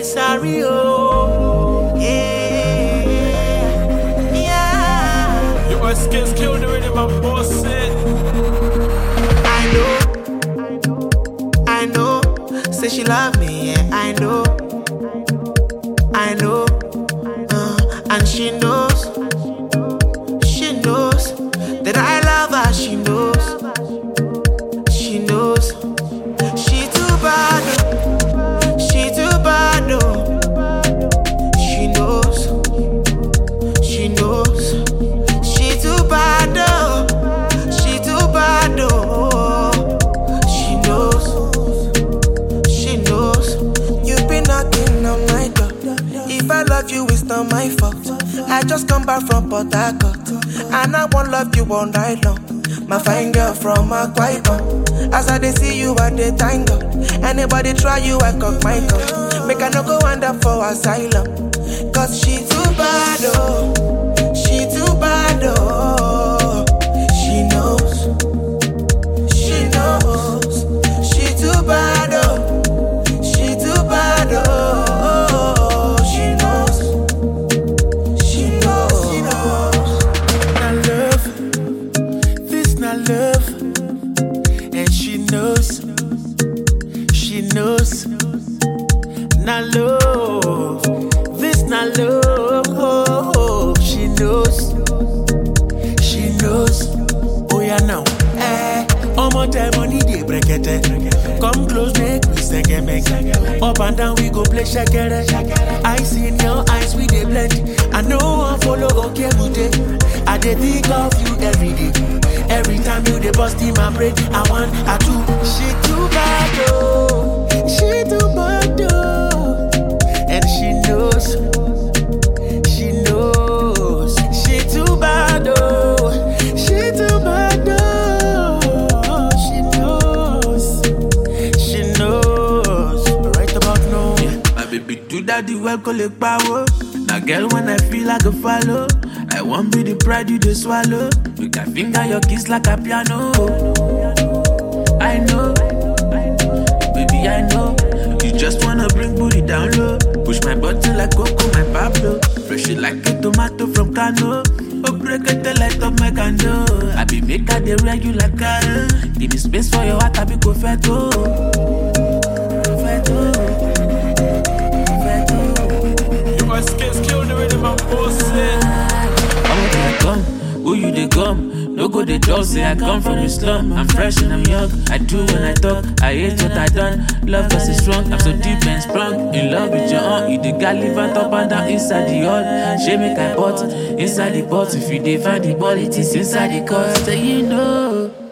sorry, oh. Yeah. Your skills killed the rhythm, my boss said. I know. Say she love me, yeah, I know. And she knows that I love her. She knows. She too bad, oh. She too bad, oh. She knows. She too bad, oh. She too bad, oh. She knows. You've been knocking on my door. If I love you, it's not my fault. I just come back from Port Harcourt, and I won't love you all night long. My fine girl from Akwa Ibom. As I dey see you, I dey thank God. Anybody try you, I cock my gun. Make I no go end up for asylum. Cause she too bad, oh. She too bad, oh. She knows. She too bad, oh. She too bad, oh. Love, and she knows, not love, this not love, she knows, oh yeah now, all my time money they break it, come close make we make, up and down we go play shakere, I see in your eyes we they blend, I know I follow okay today, I dey think of you every day. Every time you dey bust in my brain, I want, I do. She too bad, oh. She too bad, oh. And she knows. She too bad, oh. She too bad, oh. She knows. Right about now. Yeah. My baby do that the well collect power. Now girl when I feel like a follow, I won't be the pride you just swallow. You can finger your kiss like a piano. I know, baby, I know. You just wanna bring booty down low. Push my button like Coco, my Pablo. Fresh it like a tomato from Kano. Oh, break it the light of my candle. I be make her the regular car. Give me space for your heart, I be go feto. Your skills killed the rhythm, my boss said. Who you they come? No go they talk, say I come from the slum. I'm fresh and I'm young, I do when I talk. I hate what I done, love us is strong. I'm so deep and sprung, in love with your aunt. You the guy live on top and down inside the hall. She make I pot, inside the pot. If you dey find the ball, it is inside the court. So you know